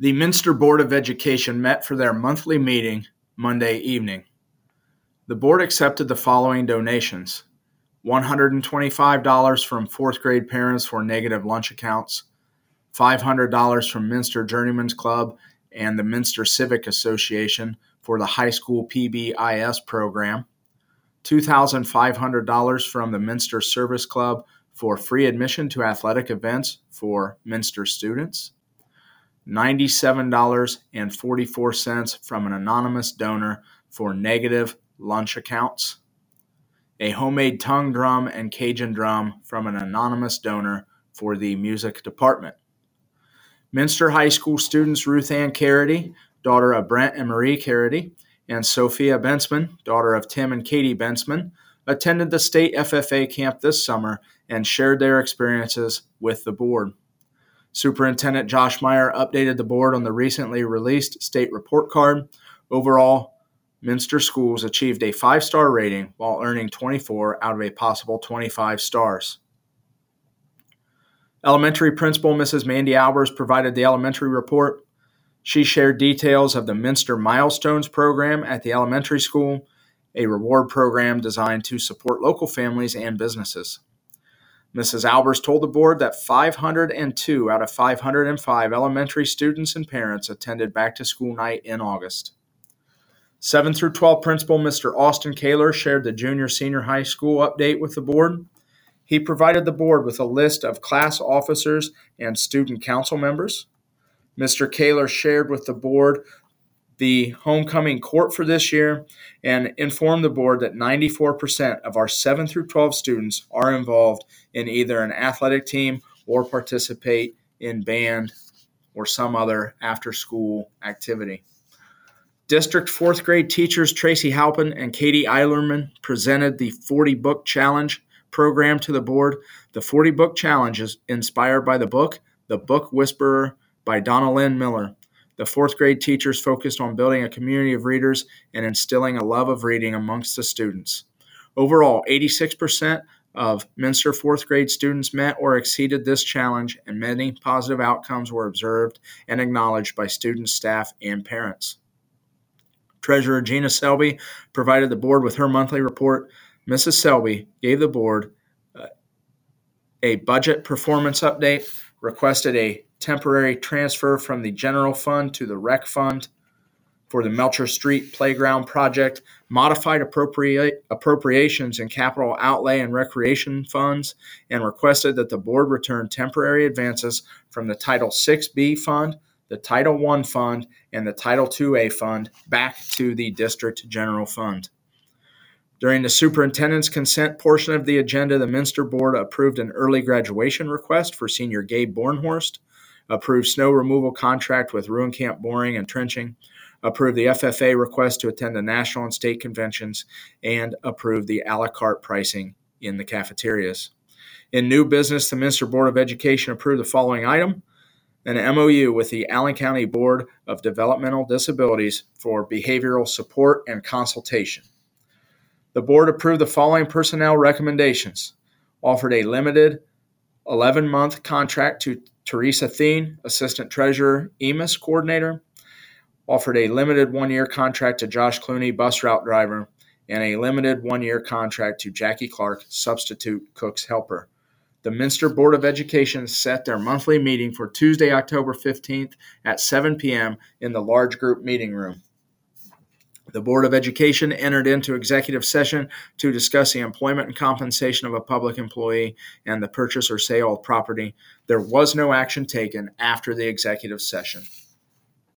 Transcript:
The Minster Board of Education met for their monthly meeting Monday evening. The board accepted the following donations: $125 from fourth grade parents for negative lunch accounts, $500 from Minster Journeyman's Club and the Minster Civic Association for the high school PBIS program, $2,500 from the Minster Service Club for free admission to athletic events for Minster students, $97.44 from an anonymous donor for negative lunch accounts, a homemade tongue drum and Cajun drum from an anonymous donor for the music department. Minster High School students Ruth Ann Carity, daughter of Brent and Marie Carity, and Sophia Bensman, daughter of Tim and Katie Bensman, attended the state FFA camp this summer and shared their experiences with the board. Superintendent Josh Meyer updated the board on the recently released state report card. Overall, Minster schools achieved a 5-star rating while earning 24 out of a possible 25 stars. Elementary Principal Mrs. Mandy Albers provided the elementary report. She shared details of the Minster Milestones program at the elementary school, a reward program designed to support local families and businesses. Mrs. Albers told the board that 502 out of 505 elementary students and parents attended back-to-school night in August. 7 through 12 Principal Mr. Austin Kaler shared the junior-senior high school update with the board. He provided the board with a list of class officers and student council members. Mr. Kaler shared with the board the homecoming court for this year and informed the board that 94% of our 7 through 12 students are involved in either an athletic team or participate in band or some other after-school activity. District 4th grade teachers Tracy Halpin and Katie Eilerman presented the 40-book challenge program to the board. The 40-book challenge is inspired by the book, The Book Whisperer by Donna Lynn Miller. The 4th grade teachers focused on building a community of readers and instilling a love of reading amongst the students. Overall, 86% of Minster 4th grade students met or exceeded this challenge, and many positive outcomes were observed and acknowledged by students, staff, and parents. Treasurer Gina Selby provided the board with her monthly report. Mrs. Selby gave the board a budget performance update, requested a temporary transfer from the general fund to the rec fund for the Melcher Street Playground project, modified appropriations in capital outlay and recreation funds, and requested that the board return temporary advances from the Title VI-B fund, the Title I fund, and the Title II-A fund back to the district general fund. During the superintendent's consent portion of the agenda, the Minster Board approved an early graduation request for senior Gabe Bornhorst, approved snow removal contract with Ruin Camp Boring and Trenching, approved the FFA request to attend the national and state conventions, and approved the a la carte pricing in the cafeterias. In new business, the Minster Board of Education approved the following item: an MOU with the Allen County Board of Developmental Disabilities for behavioral support and consultation. The board approved the following personnel recommendations: offered a limited 11-month contract to Teresa Thien, Assistant Treasurer, EMIS Coordinator, offered a limited 1-year contract to Josh Clooney, Bus Route Driver, and a limited 1-year contract to Jackie Clark, Substitute Cook's Helper. The Minster Board of Education set their monthly meeting for Tuesday, October 15th at 7 p.m. in the large group meeting room. The Board of Education entered into executive session to discuss the employment and compensation of a public employee and the purchase or sale of property. There was no action taken after the executive session.